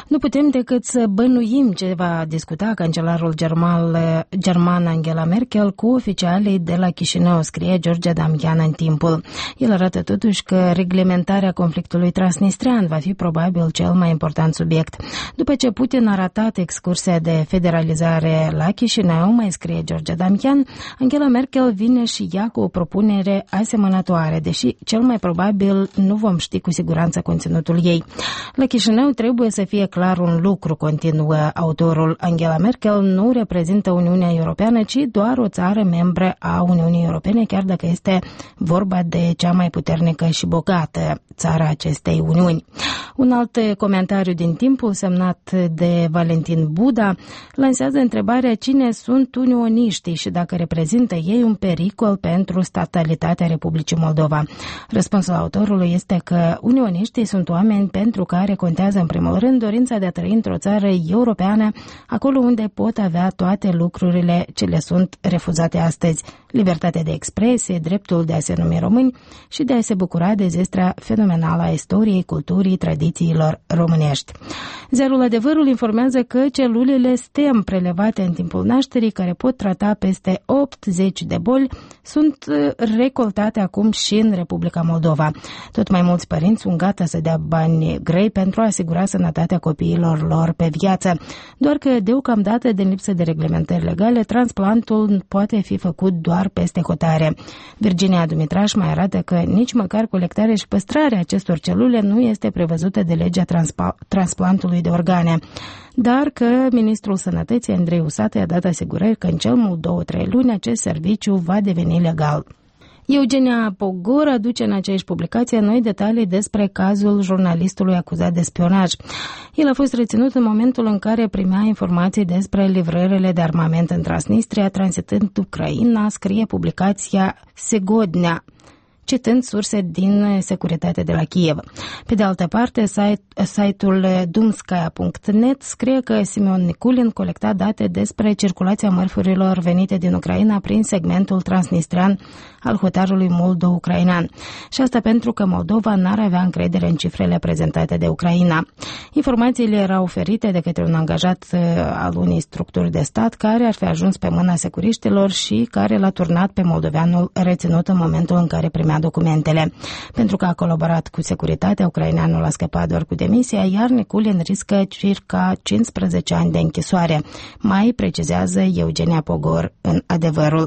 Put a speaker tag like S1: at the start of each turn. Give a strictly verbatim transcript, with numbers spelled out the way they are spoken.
S1: Nu putem decât să bănuim ce va discuta cancelarul german, german Angela Merkel cu oficialii de la Chișinău, scrie George Damian în Timpul. El arată totuși că reglementarea conflictului transnistrean va fi probabil cel mai important subiect. După ce Putin a ratat excursia de federalizare la Chișinău, mai scrie George Damian, Angela Merkel vine și ea cu o propunere asemănătoare, deși cel mai probabil nu vom ști cu siguranță conținutul ei. La Chișinău trebuie să fie clar un lucru, continuă autorul. Angela Merkel nu reprezintă Uniunea Europeană, ci doar o țară membră a Uniunii Europene, chiar dacă este vorba de cea mai puternică și bogată țară acestei Uniuni. Un alt comentariu din Timpul, semnat de Valentin Buda, lansează întrebarea cine sunt unioniștii și dacă reprezintă ei un pericol pentru statalitatea Republicii Moldova. Răspunsul autorului este că unioniștii sunt oameni pentru care contează în primul rând dorința de a trăi într-o țară europeană, acolo unde pot avea toate lucrurile ce le sunt refuzate astăzi: libertatea de expresie, dreptul de a se numi români și de a se bucura de zestrea fenomenală a istoriei, culturii, tradițiilor românești. Ziarul Adevărul informează că celulele STEM prelevate în timpul nașterii, care pot trata peste optzeci de boli, sunt recoltate acum și în Republica Moldova. Tot mai mulți părinți sunt gata să dea bani grei pentru a asigura sănătatea copiilor lor pe viață. Doar că, deocamdată, din lipsă de reglementări legale, transplantul poate fi făcut doar peste hotare. Virginia Dumitraș mai arată că nici măcar colectarea și păstrarea acestor celule nu este prevăzută de legea transpa- transplantului de organe, dar că ministrul Sănătății, Andrei Usată, a dat asigurări că în cel mult două-trei luni acest serviciu va deveni legal. Eugenia Pogor aduce în aceeași publicație noi detalii despre cazul jurnalistului acuzat de spionaj. El a fost reținut în momentul în care primea informații despre livrările de armament în Transnistria, tranzitând Ucraina, scrie publicația Segodnea, citând surse din securitate de la Kiev. Pe de altă parte, site, site-ul dumskaya punct net scrie că Simeon Nikulin colecta date despre circulația mărfurilor venite din Ucraina prin segmentul transnistrean al hotarului moldo-ucrainean. Și asta pentru că Moldova n-ar avea încredere în cifrele prezentate de Ucraina. Informațiile erau oferite de către un angajat al unei structuri de stat care ar fi ajuns pe mâna securiștilor și care l-a turnat pe moldoveanul reținut în momentul în care primea documentele. Pentru că a colaborat cu securitatea, ucraineanul a scăpat doar cu demisia, iar Nikulin riscă circa cincisprezece ani de închisoare. Mai precizează Eugenia Pogor în Adevărul.